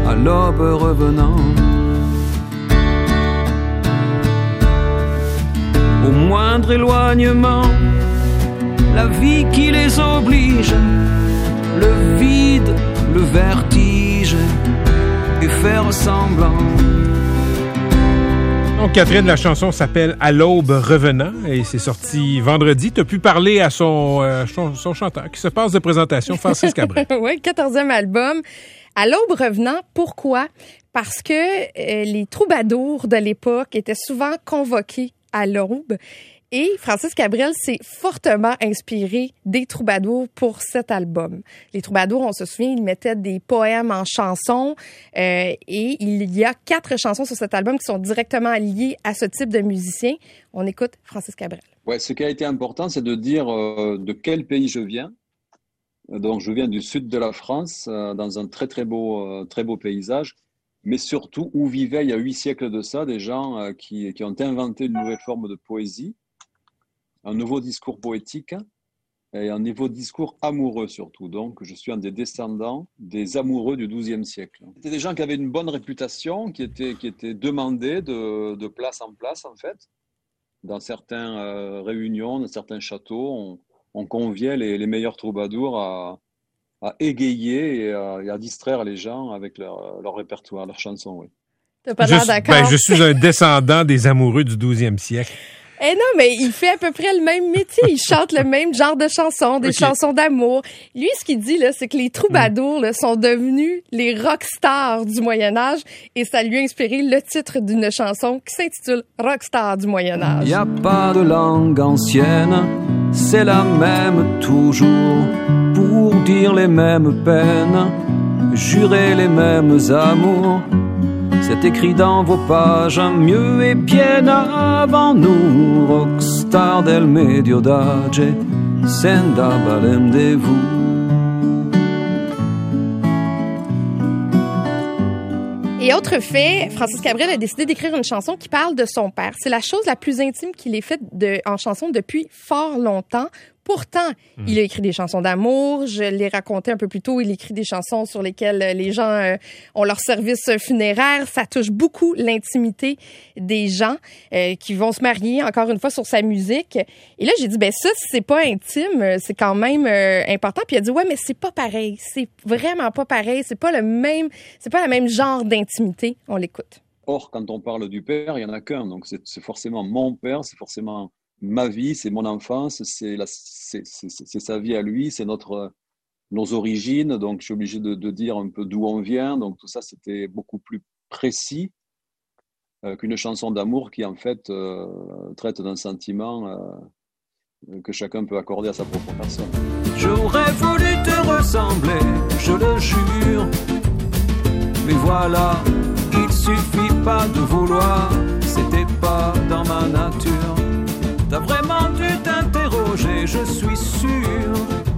à l'aube revenant. Au moindre éloignement, la vie qui les oblige, le vide, le vertige, et faire semblant. Donc, Catherine, la chanson s'appelle « À l'aube revenant » et c'est sorti vendredi. Tu as pu parler à son chanteur qui se passe de présentation, Francis Cabrel. Oui, 14e album. À l'aube revenant, pourquoi? Parce que les troubadours de l'époque étaient souvent convoqués à l'aube. Et Francis Cabrel s'est fortement inspiré des troubadours pour cet album. Les troubadours, on se souvient, ils mettaient des poèmes en chansons et il y a 4 chansons sur cet album qui sont directement liées à ce type de musicien. On écoute Francis Cabrel. Ouais, ce qui a été important, c'est de dire de quel pays je viens. Donc, je viens du sud de la France, dans un très beau paysage, mais surtout où vivaient, il y a 8 siècles de ça, des gens qui ont inventé une nouvelle forme de poésie, un nouveau discours poétique et un nouveau discours amoureux surtout. Donc, je suis un des descendants des amoureux du XIIe siècle. C'était des gens qui avaient une bonne réputation, qui étaient demandés de place en place, en fait. Dans certaines réunions, dans certains châteaux, on conviait les meilleurs troubadours à égayer et à distraire les gens avec leur répertoire, leurs chansons. Oui. T'as pas l'air d'accord? Je suis un descendant des amoureux du 12e siècle. Eh non, mais il fait à peu près le même métier. Il chante le même genre de chansons, des chansons d'amour. Lui, ce qu'il dit, là, c'est que les troubadours là, sont devenus les rockstars du Moyen-Âge et ça lui a inspiré le titre d'une chanson qui s'intitule Rockstar du Moyen-Âge. Y a pas de langue ancienne, c'est la même toujours, pour dire les mêmes peines, jurer les mêmes amours. C'est écrit dans vos pages, mieux et bien avant nous. Rockstar del medio d'âge, senda balem de vous. Et autre fait, Francis Cabrel a décidé d'écrire une chanson qui parle de son père. C'est la chose la plus intime qu'il ait faite en chanson depuis fort longtemps. Pourtant, il a écrit des chansons d'amour. Je l'ai raconté un peu plus tôt. Il écrit des chansons sur lesquelles les gens ont leur service funéraire. Ça touche beaucoup l'intimité des gens qui vont se marier, encore une fois, sur sa musique. Et là, j'ai dit, ben ça, c'est pas intime, c'est quand même important. Puis il a dit, ouais, mais c'est pas pareil. C'est vraiment pas pareil. C'est pas le même genre d'intimité. On l'écoute. Or, quand on parle du père, il y en a qu'un. Donc, c'est forcément mon père, c'est forcément ma vie, c'est mon enfance, c'est sa vie à lui, c'est nos origines. Donc, je suis obligé de dire un peu d'où on vient. Donc, tout ça, c'était beaucoup plus précis qu'une chanson d'amour qui, en fait, traite d'un sentiment que chacun peut accorder à sa propre personne. J'aurais voulu te ressembler, je le jure. Mais voilà, il suffit pas de vouloir, c'était pas dans ma nature. T'as vraiment dû t'interroger, je suis sûr.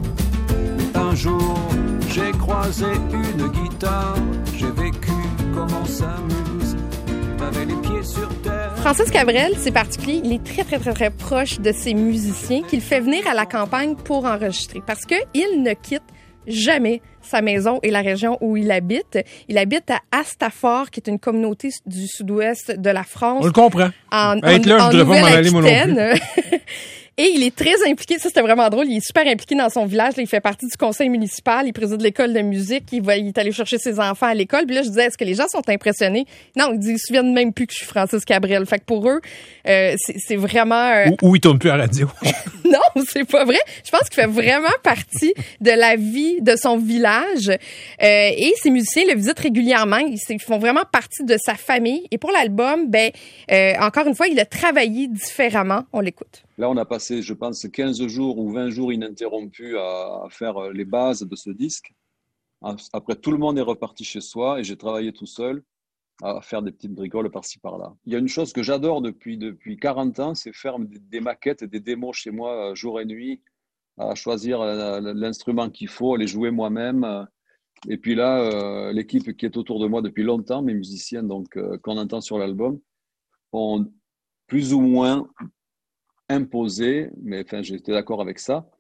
Un jour, j'ai croisé une guitare, j'ai vécu comme on s'amuse. T'avais les pieds sur terre. Francis Cabrel, c'est particulier, il est très proche de ses musiciens qu'il fait venir à la campagne pour enregistrer parce que il ne quitte jamais sa maison et la région où il habite. Il habite à Astafort, qui est une communauté du sud-ouest de la France. On le comprend. Être là, je devrais pas m'en aller, moi non plus. Et il est très impliqué, ça c'était vraiment drôle, il est super impliqué dans son village, là, il fait partie du conseil municipal, il préside l'école de musique, il est allé chercher ses enfants à l'école, puis là je disais, est-ce que les gens sont impressionnés? Non, ils se souviennent même plus que je suis Francis Cabrel, fait que pour eux, c'est vraiment... Ou ils tournent plus à la radio. Non, c'est pas vrai. Je pense qu'il fait vraiment partie de la vie de son village. Et ses musiciens le visitent régulièrement. Ils font vraiment partie de sa famille. Et pour l'album, encore une fois, il a travaillé différemment. On l'écoute. Là, on a passé, je pense, 15 jours ou 20 jours ininterrompus à faire les bases de ce disque. Après, tout le monde est reparti chez soi et j'ai travaillé tout seul à faire des petites bricoles par-ci par-là. Il y a une chose que j'adore depuis 40 ans, c'est faire des maquettes et des démos chez moi jour et nuit, à choisir l'instrument qu'il faut, les jouer moi-même. Et puis là, l'équipe qui est autour de moi depuis longtemps, mes musiciens donc qu'on entend sur l'album, ont plus ou moins imposé, mais enfin j'étais d'accord avec ça,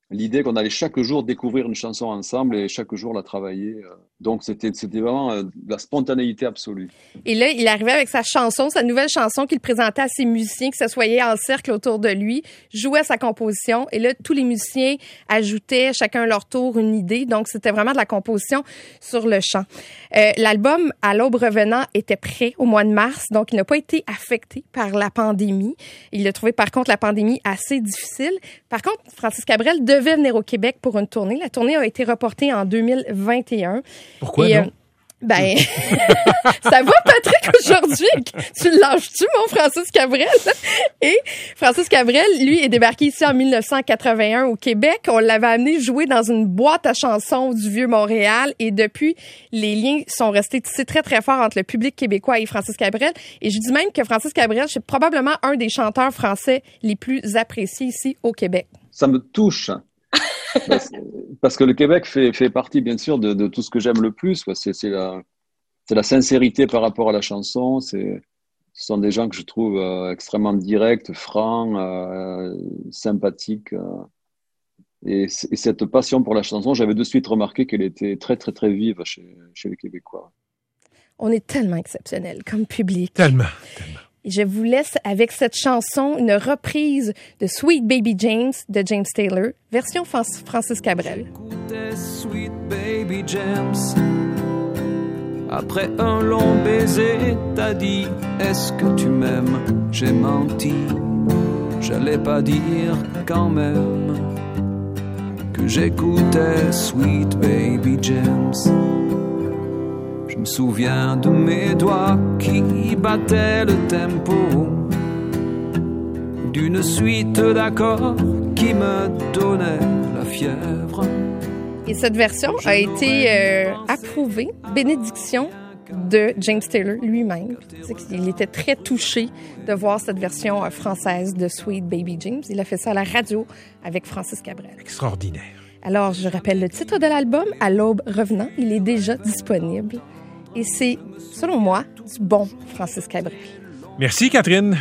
l'idée qu'on allait chaque jour découvrir une chanson ensemble et chaque jour la travailler. Donc, c'était vraiment de la spontanéité absolue. Et là, il arrivait avec sa chanson, sa nouvelle chanson qu'il présentait à ses musiciens qui s'assoyaient en cercle autour de lui, jouait sa composition. Et là, tous les musiciens ajoutaient chacun à leur tour une idée. Donc, c'était vraiment de la composition sur le champ. L'album « À l'aube revenant » était prêt au mois de mars, donc il n'a pas été affecté par la pandémie. Il a trouvé, par contre, la pandémie assez difficile. Par contre, Francis Cabrel devait venir au Québec pour une tournée. La tournée a été reportée en 2021. Pourquoi non? Ben, ça va, Patrick, aujourd'hui? Tu le lâches-tu, mon Francis Cabrel? Et Francis Cabrel, lui, est débarqué ici en 1981 au Québec. On l'avait amené jouer dans une boîte à chansons du Vieux-Montréal. Et depuis, les liens sont restés tissés très, très forts entre le public québécois et Francis Cabrel. Et je dis même que Francis Cabrel, c'est probablement un des chanteurs français les plus appréciés ici au Québec. Ça me touche. Parce que le Québec fait partie, bien sûr, de tout ce que j'aime le plus. C'est la sincérité par rapport à la chanson. Ce sont des gens que je trouve extrêmement directs, francs, sympathiques. Et cette passion pour la chanson, j'avais de suite remarqué qu'elle était très, très, très vive chez les Québécois. On est tellement exceptionnels comme public. Tellement. Je vous laisse avec cette chanson, une reprise de Sweet Baby James de James Taylor, version Francis Cabrel. J'écoutais Sweet Baby James. Après un long baiser, t'as dit est-ce que tu m'aimes? J'ai menti. J'allais pas dire quand même que j'écoutais Sweet Baby James. Je me souviens de mes doigts qui battaient le tempo d'une suite d'accords qui me donnait la fièvre. Et cette version a été approuvée, bénédiction de James Taylor lui-même. Il était très touché de voir cette version française de Sweet Baby James. Il a fait ça à la radio avec Francis Cabrel. Extraordinaire. Alors, je rappelle le titre de l'album, « À l'aube revenant ». Il est déjà disponible. Et c'est, selon moi, du bon Francis Cabrel. Merci, Catherine.